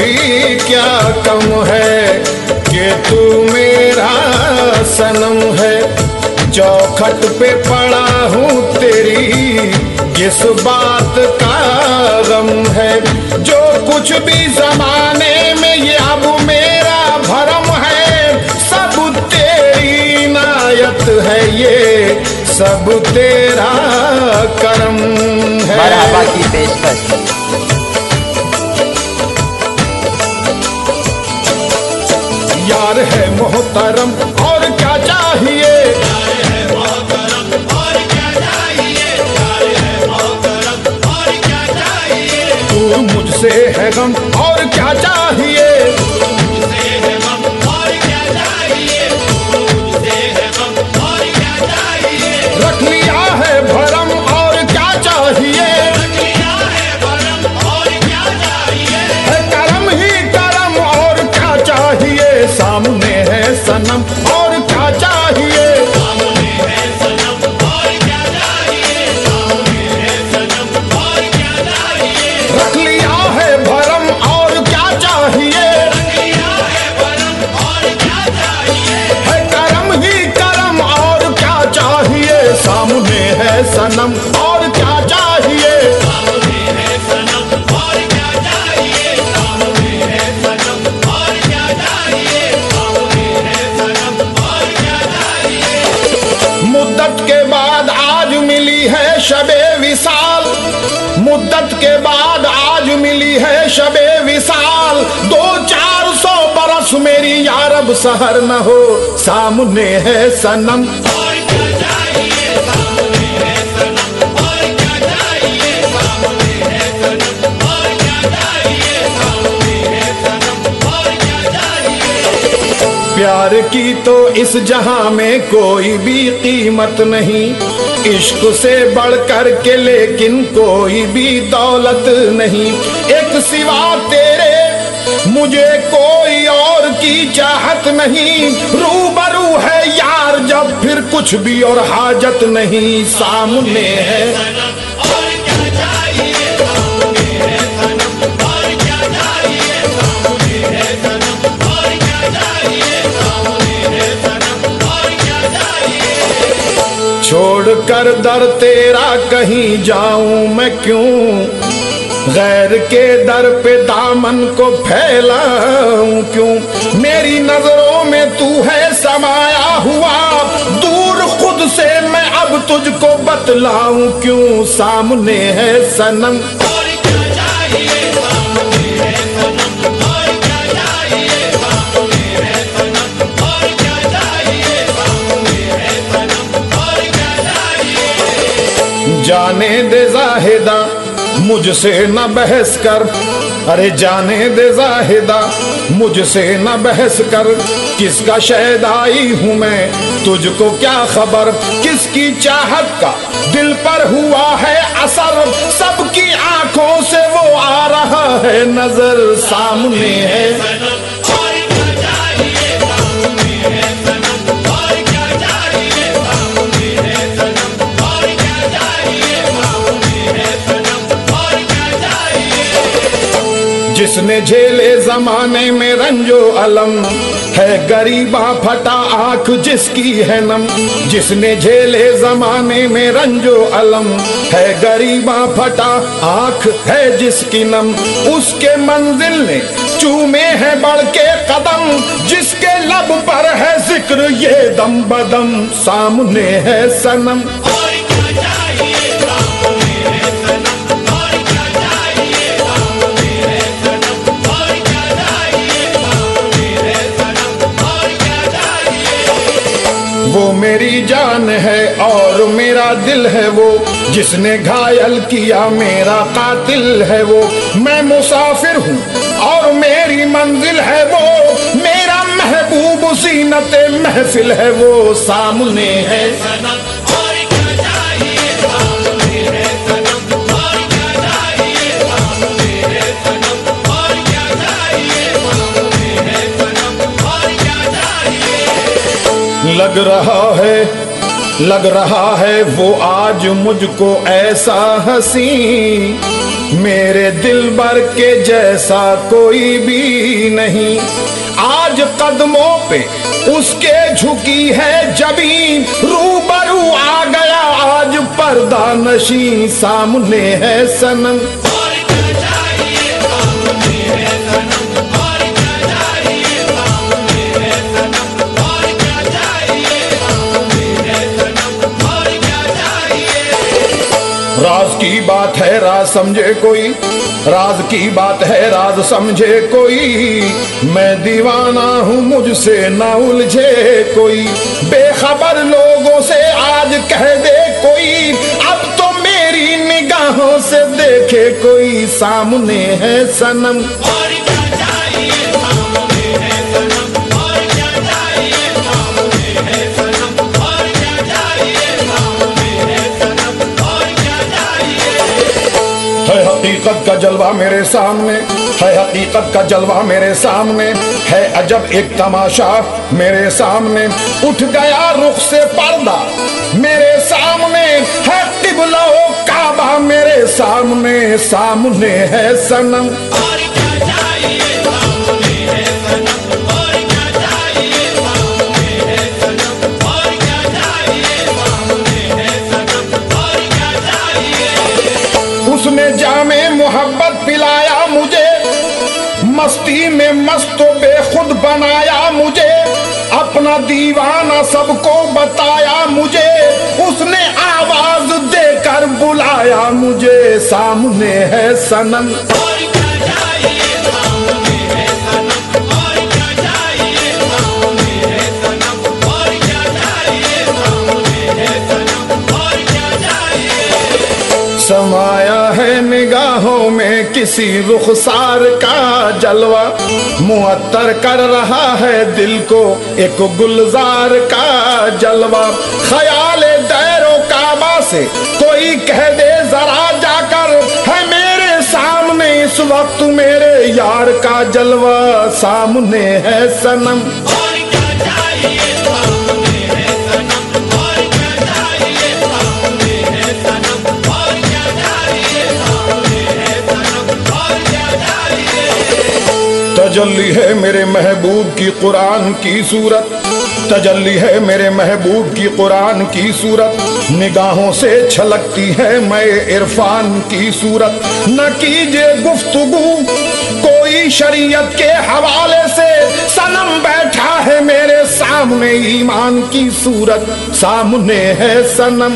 भी क्या कम है कि तू मेरा सनम है। चौखट पे पड़ा हूँ तेरी किस बात का गम है। जो कुछ भी जमाने में ये अब मेरा भरम है, सब तेरी इनायत है, ये सब तेरा करम है। मरहबा की पेशकश। यार है मोहतरम और क्या चाहिए, तू मुझसे है गम और क्या चाहिए, रख लिया है भरम और क्या चाहिए, है करम ही करम और क्या चाहिए। सामने है सनम और क्या चाहिए, रख लिया है भरम और क्या चाहिए, है करम ही करम और क्या चाहिए। सामने है सनम और क्या चाहिए, मुद्दत के बाद आज मिली है शबे विसाल, मुद्दत के बाद आज मिली है शबे विसाल। 200-400 बरस मेरी यारब सहर न हो, सामने है सनम प्यार की तो इस जहां में कोई भी कीमत नहीं, इश्क से बढ़कर के लेकिन कोई भी दौलत नहीं। एक सिवा तेरे मुझे कोई और की चाहत नहीं, रूबरू है यार जब फिर कुछ भी और हाजत नहीं। सामने है छोड़कर दर तेरा कहीं जाऊं मैं क्यों, गैर के दर पे दामन को फैलाऊं क्यों। मेरी नजरों में तू है समाया हुआ, दूर खुद से मैं अब तुझको बतलाऊं क्यों। सामने है सनम जाने दे जाहिदा मुझसे न बहस कर, अरे जाने दे जाहिदा मुझसे न बहस कर। किसका शहदाई हूँ मैं तुझको क्या खबर, किसकी चाहत का दिल पर हुआ है असर। सबकी आंखों से वो आ रहा है नजर, सामने है जिसने झेले जमाने में रंजो अलम, है गरीबा फटा आंख जिसकी है नम। जिसने झेले जमाने में रंजो अलम, है गरीबा फटा आंख है जिसकी नम। उसके मंजिल ने चूमे हैं बढ़ के कदम, जिसके लब पर है जिक्र ये दम बदम। सामने है सनम वो मेरी जान है और मेरा दिल है वो, जिसने घायल किया मेरा कातिल है वो। मैं मुसाफिर हूँ और मेरी मंजिल है वो, मेरा महबूब ज़ीनते महफिल है वो। सामने है लग रहा है वो आज मुझको ऐसा हंसी, मेरे दिलबर के जैसा कोई भी नहीं। आज कदमों पे उसके झुकी है जबीन, रूबरू आ गया आज पर्दा नशी, सामने है सनम। राज की बात है राज समझे कोई, राज की बात है राज समझे कोई, मैं दीवाना हूँ मुझसे ना उलझे कोई। बेखबर लोगों से आज कह दे कोई, अब तो मेरी निगाहों से देखे कोई, सामने है सनम। है हकीकत का जलवा मेरे सामने, है हकीकत का जलवा मेरे सामने, है अजब एक तमाशा मेरे सामने। उठ गया रुख से पर्दा मेरे सामने, है किबला ओ काबा मेरे सामने, सामने है सनम। उसने जामे मोहब्बत पिलाया मुझे, मस्ती में मस्त बेखुद बनाया मुझे, अपना दीवाना सबको बताया मुझे, उसने आवाज देकर बुलाया मुझे, सामने है सनम। समाया है निगाहों में किसी रुखसार का जलवा, मुअत्तर कर रहा है दिल को एक गुलजार का जलवा। ख्याल दैरो काबा से कोई कह दे जरा जाकर, है मेरे सामने इस वक्त मेरे यार का जलवा, सामने है सनम। तजल्ली है मेरे महबूब की कुरान की सूरत, तजल्ली है मेरे महबूब की कुरान की सूरत, निगाहों से छलकती है मैं इरफान की सूरत। न कीजिए गुफ्तगू कोई शरीयत के हवाले से, सनम बैठा है मेरे सामने ईमान की सूरत, सामने है सनम।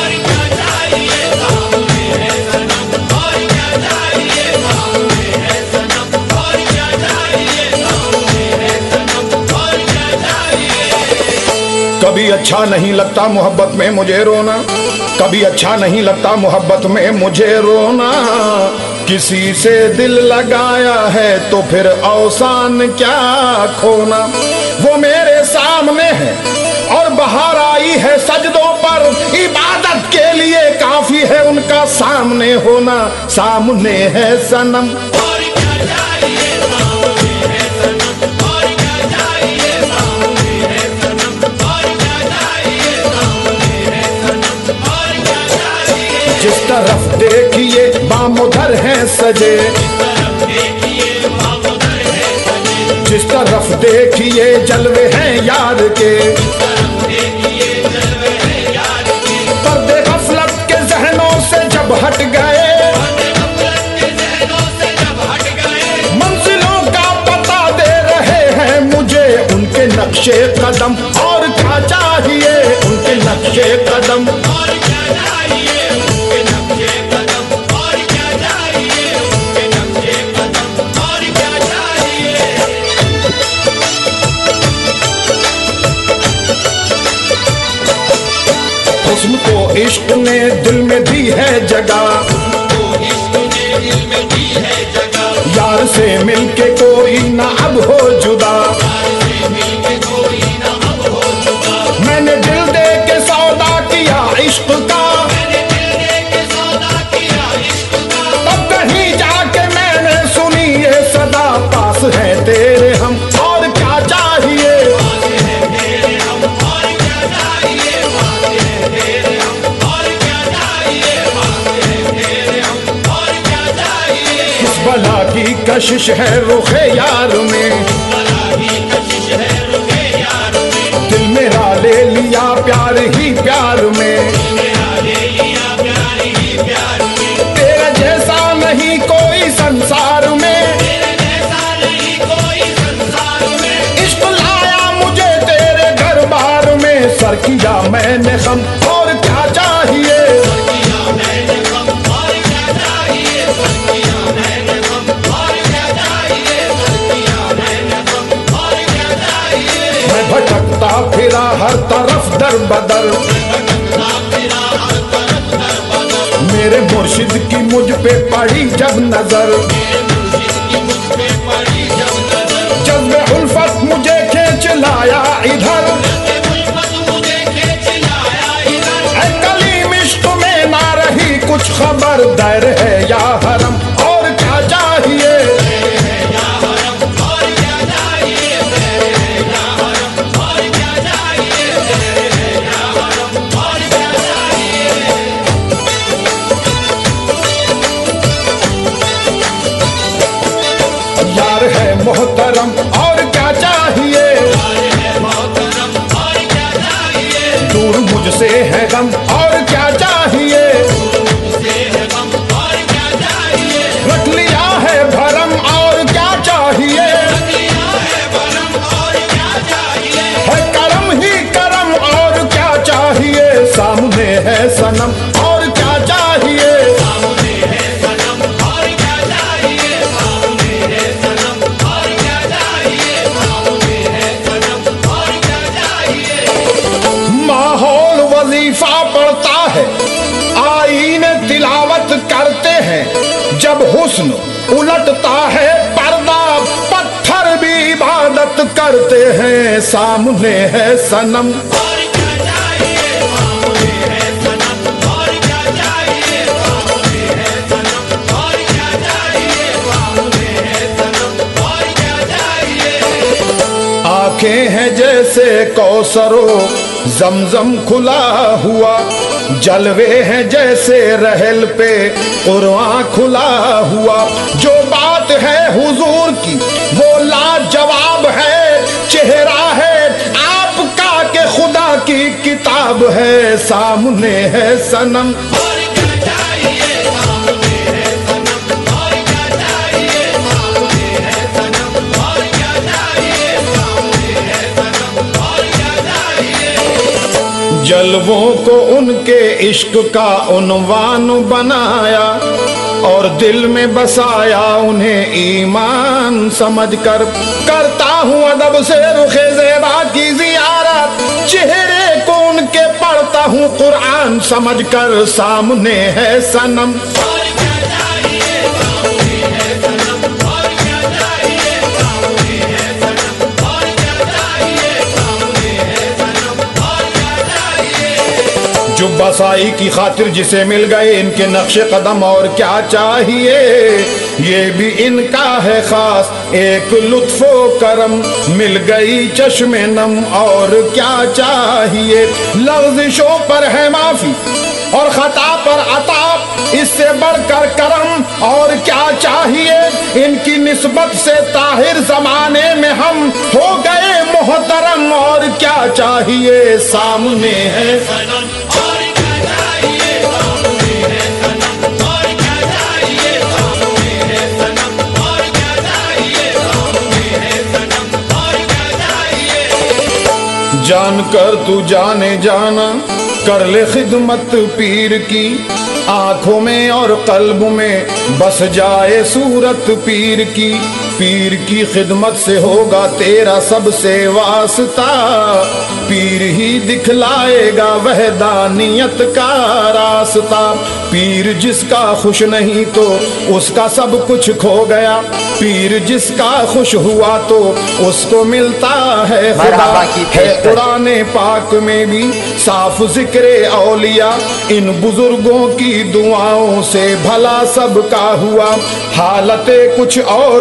कभी अच्छा नहीं लगता मोहब्बत में मुझे रोना, कभी अच्छा नहीं लगता मोहब्बत में मुझे रोना, किसी से दिल लगाया है तो फिर अवसान क्या खोना। वो मेरे सामने है और बहार आई है सजदों पर, इबादत के लिए काफी है उनका सामने होना, सामने है सनम। जिस तरफ देखिए बाम उधर हैं सजे, जिस तरफ देखिए जलवे हैं यार के, पर्दे गफलत के जहनों से जब हट गए, मंजिलों का पता दे रहे हैं मुझे उनके नक्शे कदम, और क्या चाहिए उनके नक्शे कदम। हुस्न को इश्क ने दिल में दी है जगह, यार से मिलके कोई ना अब हो जुदा, मैंने दिल दे के सौदा किया इश्क का, अब कहीं जाके मैंने सुनी ये सदा, पास है तेरे हम और क्या चाहिए। कशिश है रुखे यार में, दिल मेरा ले लिया प्यार ही प्यार में, तेरे जैसा नहीं कोई संसार में, इश्क लाया मुझे तेरे घर बार में, सर किया मैंने खम और क्या चाहिए, मैं भटकता फिरा हर तरफ दर बदर, मेरे मुर्शिद की मुझ पे पड़ी जब नजर, जज्बे उल्फत मुझे खींच लाया इधर, ऐ कलीम इश्क में ना रही कुछ खबर, दर है या हरम और क्या चाहिए, यार है मोहतरम और क्या चाहिए, दूर मुझसे है गम और क्या चाहिए, रख लिया है भरम और क्या चाहिए, है करम ही करम और क्या चाहिए, सामने है सनम और क्या चाहिए, माहौल वजीफा पड़ता है, आईने तिलावत करते हैं, जब हुस्न उलटता है पर्दा, पत्थर भी इबादत करते हैं, सामने है सनम आंखें हैं जैसे कौसरो जमजम खुला हुआ, जलवे हैं जैसे रहल पे कुरान खुला हुआ, जो बात है हुजूर की वो लाजवाब है, चेहरा है आपका के खुदा की किताब है, सामने है सनम जलवों को उनके इश्क का उन्वान बनाया और दिल में बसाया उन्हें ईमान समझकर, करता हूँ अदब से रुखे ज़ेबा की ज़ियारत, चेहरे को उनके पढ़ता हूँ कुरान समझकर, सामने है सनम जो बसाई की खातिर जिसे मिल गए इनके नक्शे कदम और क्या चाहिए, ये भी इनका है खास एक लुत्फो करम, मिल गई चश्मे नम और क्या चाहिए, लफ्ज़िशों पर है माफी और खता पर अताब, इससे बढ़कर करम और क्या चाहिए, इनकी निस्बत से ताहिर जमाने में हम हो गए मोहतरम और क्या चाहिए, सामने है जानकर तू जाने जाना कर ले खिदमत पीर की, आंखों में और कल्ब में बस जाए सूरत पीर की खिदमत से होगा तेरा सबसे वास्ता, पीर ही दिखलाएगा वहदानियत का रास्ता, पीर जिसका खुश नहीं तो उसका सब कुछ खो गया, पीर जिसका खुश हुआ तो उसको मिलता है खुदा, है कुराने पाक में भी साफ जिक्रे औलिया, इन बुजुर्गों की दुआओं से भला सबका हुआ, हालते कुछ और ही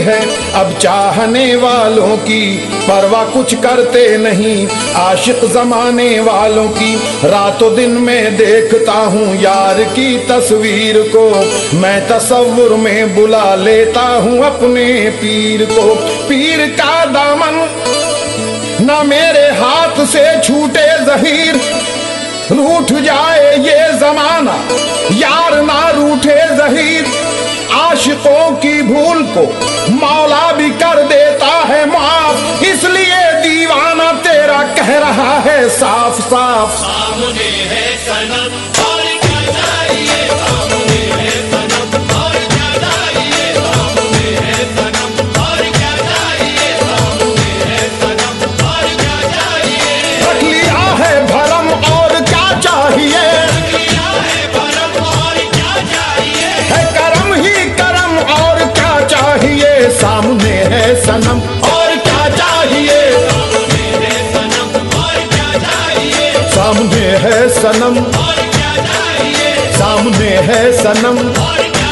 है। अब चाहने वालों की परवाह कुछ करते नहीं, आशिक जमाने वालों की रातों दिन में देखता हूँ यार की तस्वीर को। मैं तसव्वुर में बुला लेता हूँ अपने पीर को। पीर का दामन ना मेरे हाथ से छूटे ज़हीर, रूठ जाए ये जमाना यार ना रूठे ज़हीर। आशिकों की भूल को मौला भी कर देता है माफ, इसलिए दीवाना तेरा कह रहा है साफ साफ। सामने है सनम और क्या चाहिए, सामने है सनम और क्या चाहिए, सामने है सनम और क्या चाहिए, सामने है सनम और क्या चाहिए। रख लिया है भरम और क्या चाहिए, किया है भरम और क्या चाहिए, है करम ही करम और क्या चाहिए। सामने है सनम और क्या चाहिए, सामने है सनम और क्या चाहिए, सामने है सनम, और क्या चाहिए, सामने है सनम। और क्या